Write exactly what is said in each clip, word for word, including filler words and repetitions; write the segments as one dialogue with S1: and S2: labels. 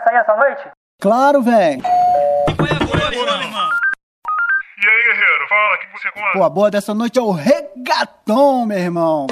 S1: sair essa noite?
S2: Claro, velho.
S3: Qual é a boa, meu irmão?
S4: E aí, guerreiro, fala, o que você conta?
S2: Pô, a boa dessa noite é o reggaeton, meu irmão.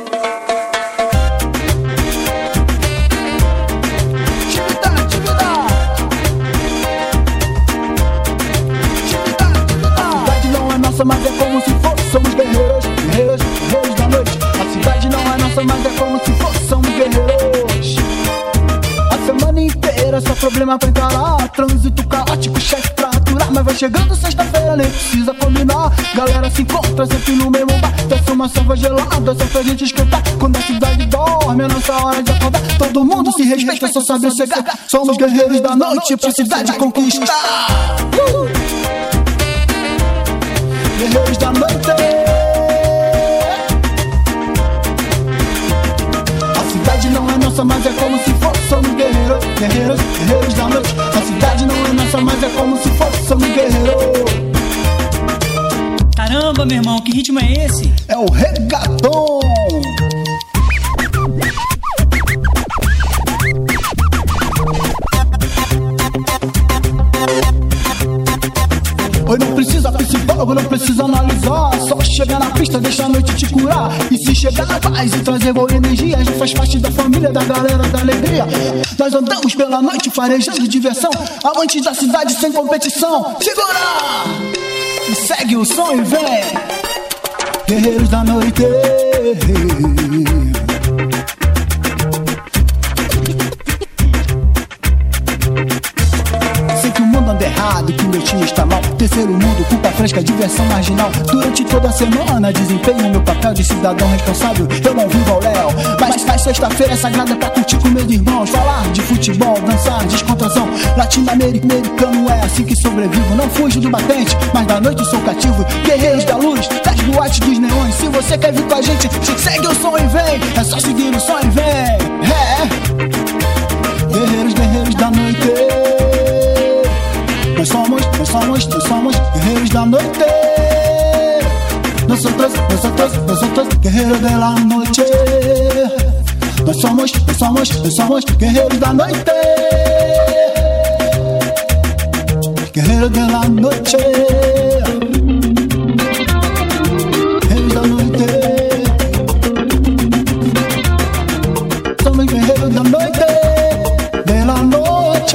S2: Mas é como se fôssemos guerreiros, guerreiros, guerreiros da noite. A cidade não é nossa, mas é como se fôssemos guerreiros. A semana inteira só problema pra encarar. Trânsito caótico, chefe pra aturar. Mas vai chegando sexta-feira, nem precisa combinar. Galera se encontra sempre no mesmo bar. Desce uma selva gelada só pra gente esquentar. Quando a cidade dorme, é nossa hora de acordar. Todo mundo se respeita, só sabe chegar. Somos guerreiros da noite pra cidade conquistar. uh! Guerreiros da noite. A cidade não é nossa, mas é como se fôssemos guerreiros. Guerreiros, guerreiros da noite. A cidade não é nossa, mas é como se fôssemos guerreiros.
S3: Caramba, meu irmão, que ritmo é esse?
S2: É o reggaeton. Oi, não precisa psicólogo, não precisa analisar. Só chegar na pista, deixa a noite te curar. E se chegar na paz e trazer boa energia, a gente faz parte da família, da galera da alegria. Nós andamos pela noite farejando diversão, amantes da cidade sem competição. Segura! E segue o som e vem. Guerreiros da noite. Errado, que meu time está mal. Terceiro mundo, culpa fresca, diversão marginal. Durante toda a semana desempenho meu papel de cidadão responsável. Eu não vivo ao léu, mas faz sexta-feira é sagrada pra curtir com meus irmãos. Falar de futebol, dançar, descontração. Latino-americano é assim que sobrevivo. Não fujo do batente, mas da noite sou cativo. Guerreiros da luz, das boates dos neões. Se você quer vir com a gente, segue o som e vem. É só seguir o som e vem. É. Guerreiros, guerreiros da noite. Nós somos, nós somos, nós somos guerreiros da noite. Nosotros, nosotros, nosotros, guerreiros de la noche. Nós somos, nós somos, nós somos guerreiros da noite. Guerreiros de la noche. Guerreiros da noite. Somos guerreiros da noite. De la noche.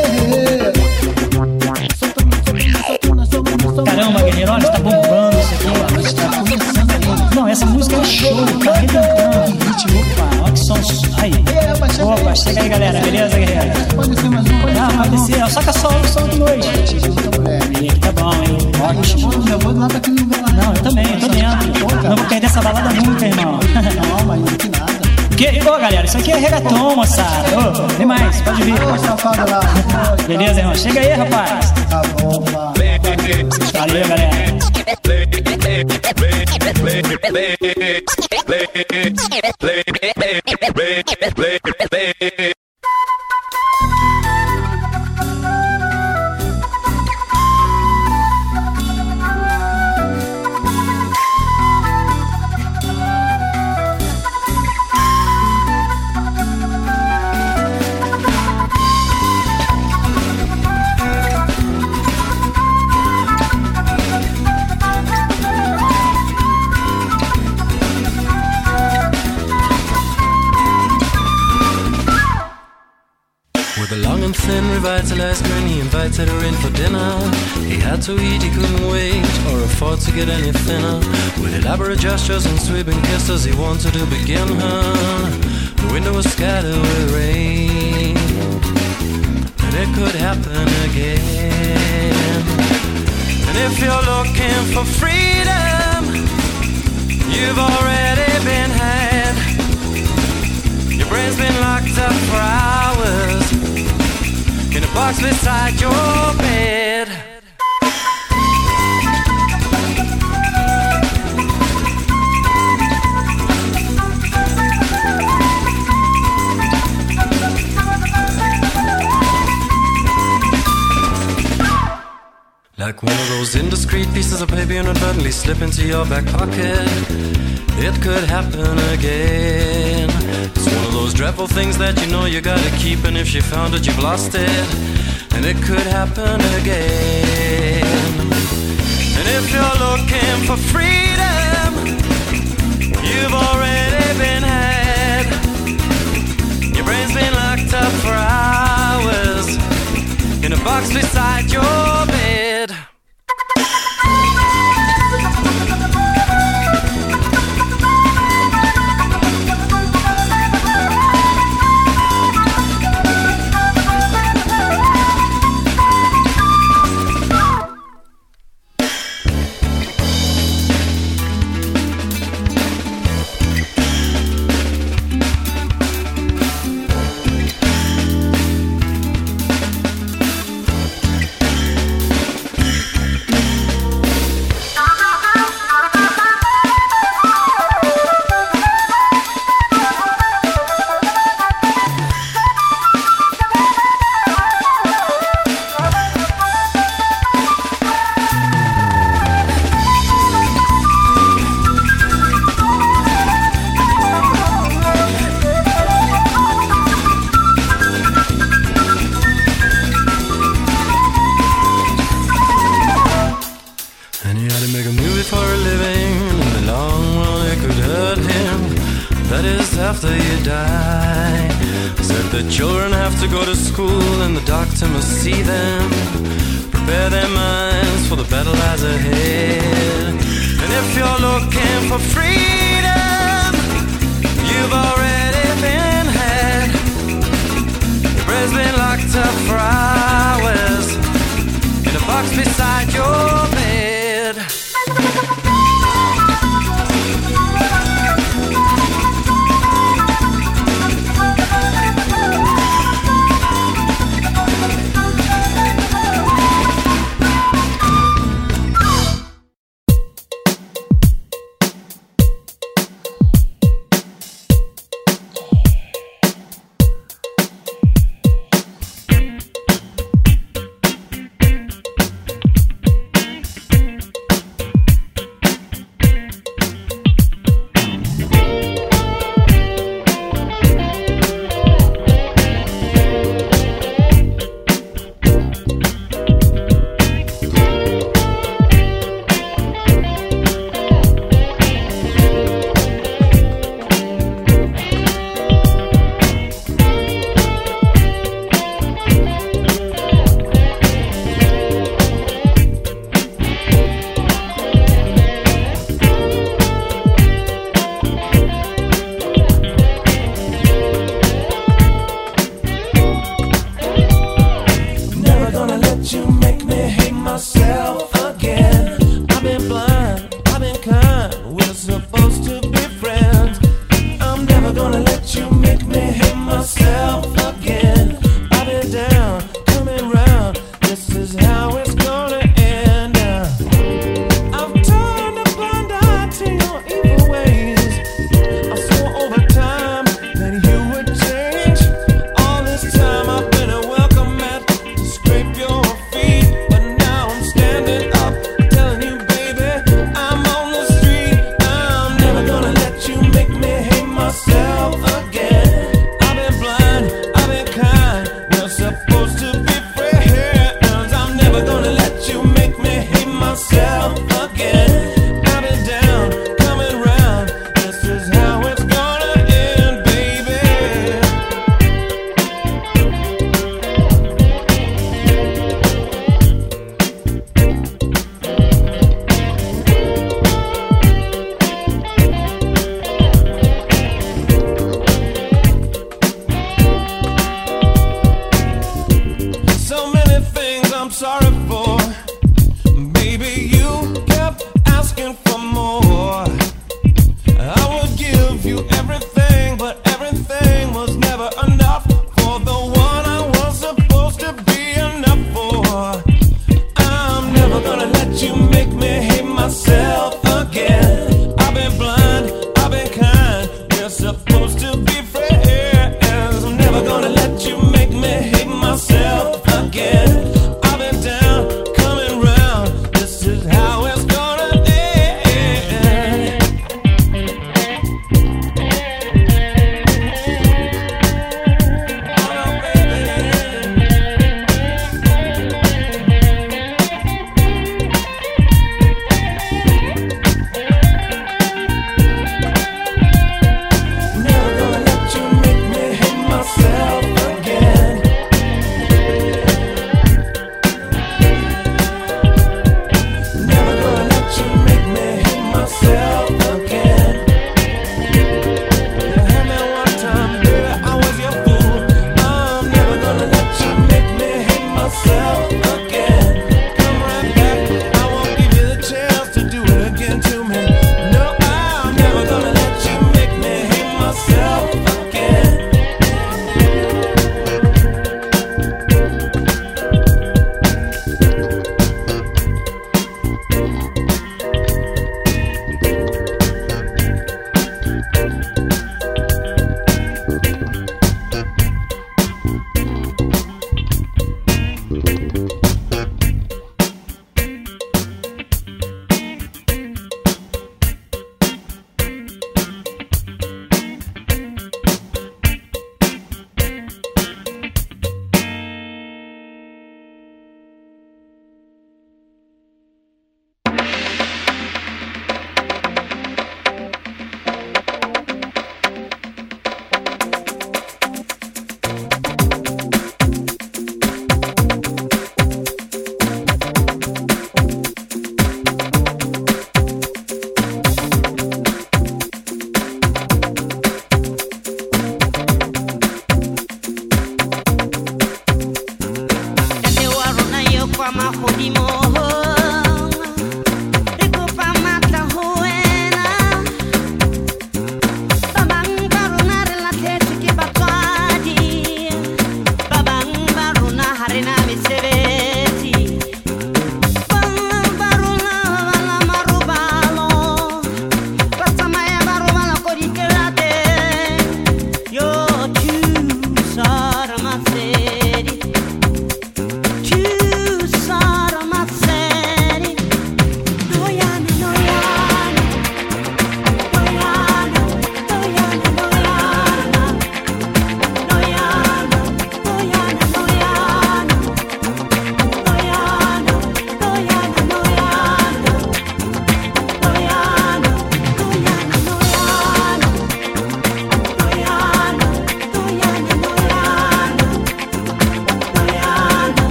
S3: Caramba, guerreiro, olha, tá bombando isso aqui, ó. Tá começando aí. Não, essa música é show, tá arrebentando. Opa, olha que som. Aí. Opa, chega aí, galera, beleza, guerreiro?
S2: Pode descer mais um, pode
S3: Ah, pode descer, só que é só o som de noite. E aqui tá bom, hein? Ótimo.
S2: Eu vou lá pra aquele lugar lá.
S3: Não, eu também, eu tô dentro. Não vou perder essa balada nunca, irmão.
S2: Não, mas não tem nada.
S3: Que, ô, galera, isso aqui é reggaeton, moçada. Ô, vem mais, pode vir.
S2: Ô, safado lá.
S3: Beleza, irmão? Chega aí, rapaz.
S2: Tá bom, pá.
S3: Valeu, galera.
S5: Thin, revitalized grin, he invited her in for dinner. He had to eat, he couldn't wait or afford to get any thinner. With elaborate gestures and sweeping kisses, he wanted to begin her. The window was scattered with rain, and it could happen again. And if you're looking for freedom, you've already been had. Your brain's been locked up for hours in a box beside your bed. Like one of those indiscreet pieces of paper inadvertently slip into your back pocket. It could happen again. It's one of those those dreadful things that you know you gotta keep, and if she found it, you've lost it, and it could happen again. And if you're looking for freedom, you've already been had. Your brain's been locked up for hours in a box beside your bed.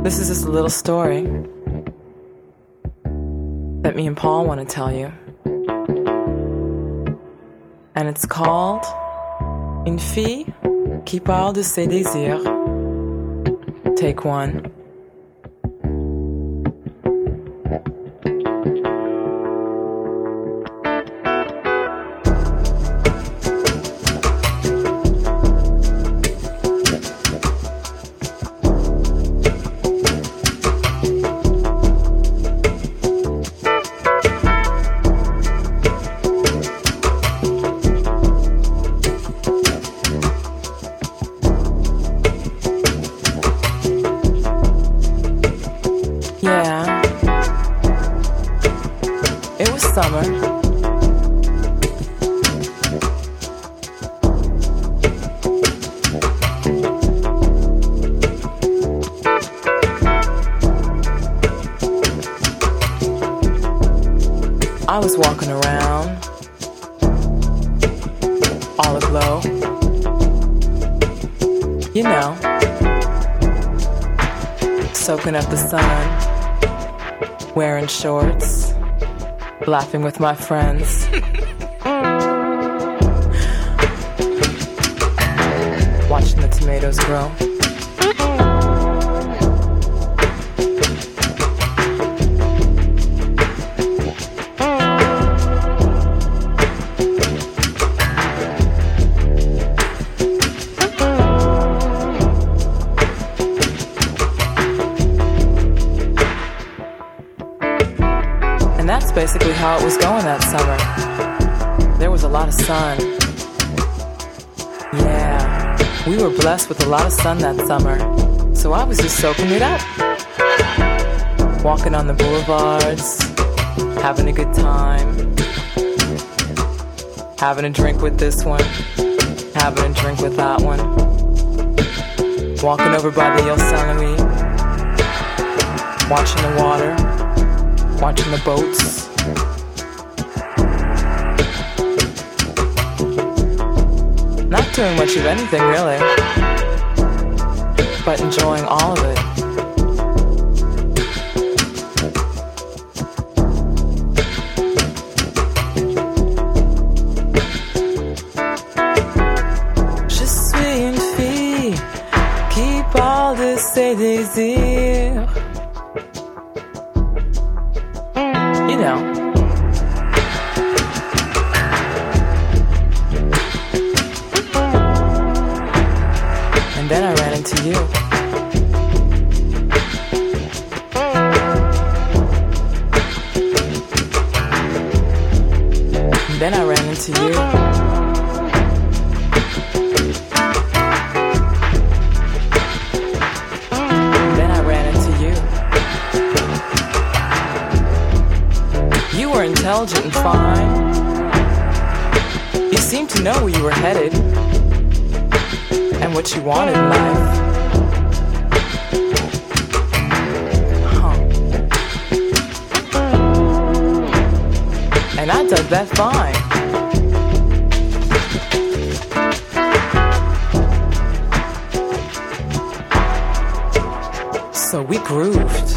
S1: This is just a little story that me and Paul want to tell you. And it's called Une fille qui parle de ses désirs. Take one. I was walking around, all aglow, you know, soaking up the sun, wearing shorts, laughing with my friends, watching the tomatoes grow. Basically how it was going that summer. There was a lot of sun. Yeah, we were blessed with a lot of sun that summer. So I was just soaking it up. Walking on the boulevards, having a good time. Having a drink with this one, having a drink with that one. Walking over by the Ile Saint Louis, watching the water, watching the boats. Not doing much of anything really, but enjoying all of it. Je suis une fille qui parle de ses désirs. You know. And then I ran into you. And then I ran into you. And then I ran into you. You were intelligent and fine. You seemed to know where you were headed and what you wanted in life. Huh. And I dug that fine. So we grooved.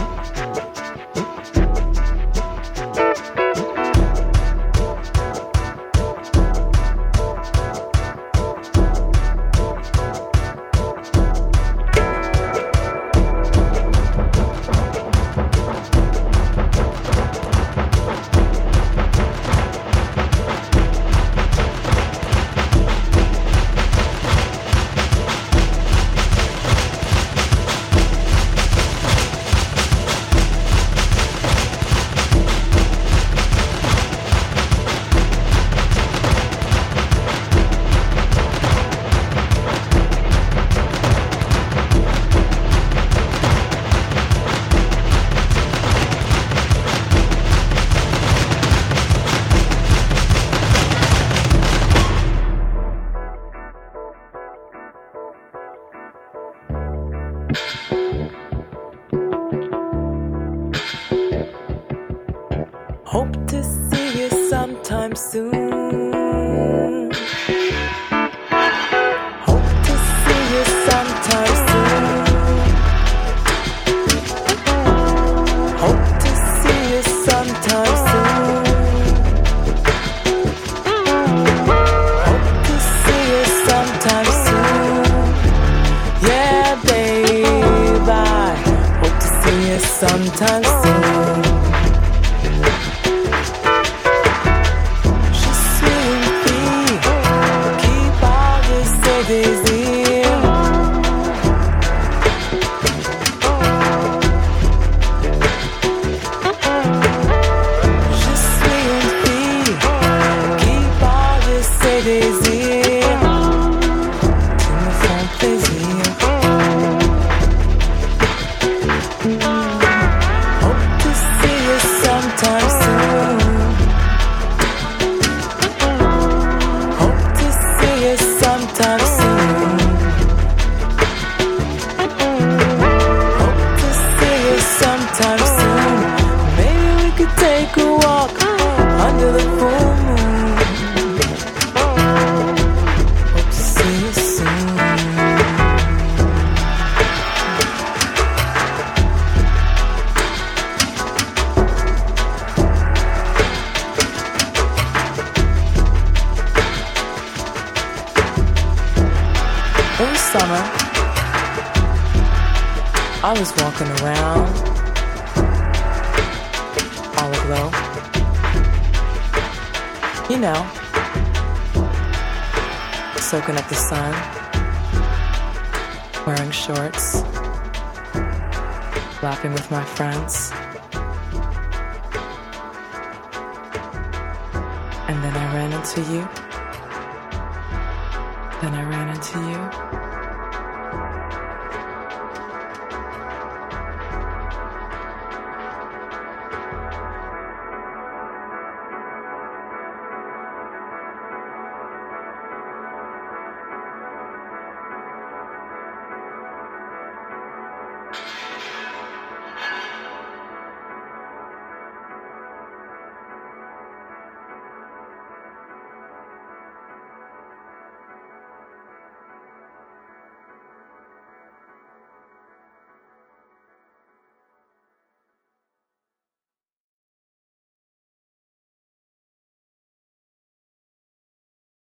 S1: Hope to see you sometime soon. Hope to see you sometime soon. summer, I was walking around, all aglow. You know, soaking up the sun, wearing shorts, laughing with my friends. And then I ran into you. Then I ran into you.